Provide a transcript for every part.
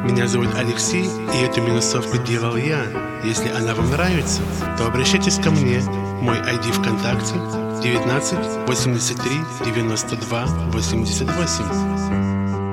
Меня зовут Алексей, и эту минусовку делал я. Если она вам нравится, то обращайтесь ко мне. Мой ID ВКонтакте 19 83 92 88.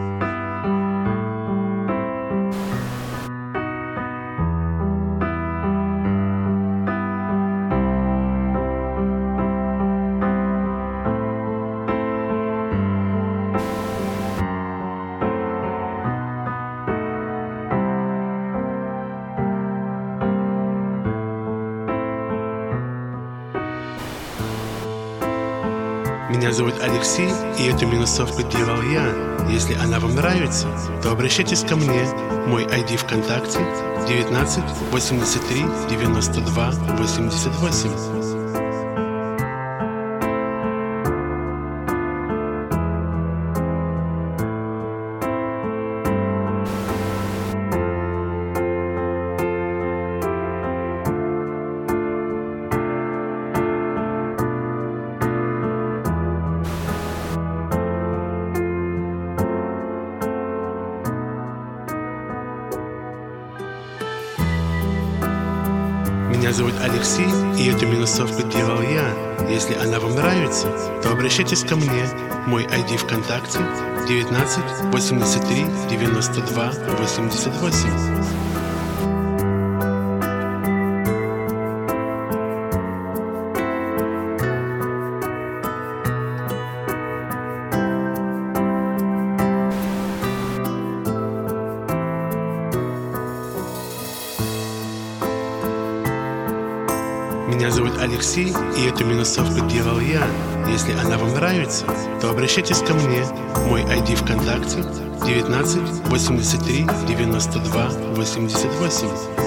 Меня зовут Алексей, и эту минусовку делал я. Если она вам нравится, то обращайтесь ко мне. Мой ID ВКонтакте 19 83 92 88. Меня зовут Алексей, и эту минусовку делал я. Если она вам нравится, то обращайтесь ко мне. Мой ID ВКонтакте 19 83 92 88. Меня зовут Алексей, и эту минусовку делал я. Если она вам нравится, то обращайтесь ко мне. Мой ID ВКонтакте 19 83 92 88.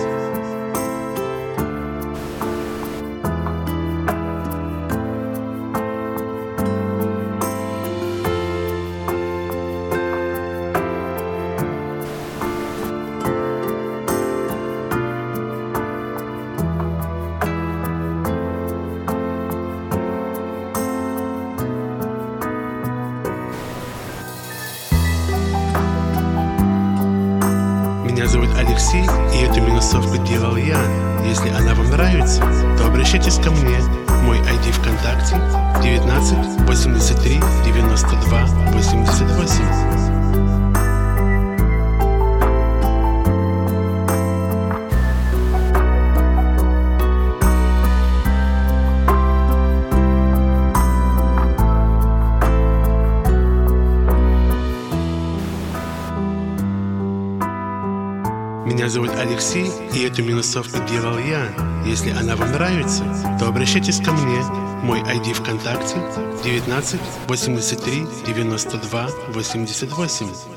Меня зовут Алексей, и эту минусовку делал я. Если она вам нравится, то обращайтесь ко мне. Мой ID ВКонтакте 19 83 92 88. Меня зовут Алексей, и эту минусовку делал я. Если она вам нравится, то обращайтесь ко мне. Мой ID ВКонтакте 19 83 92 88.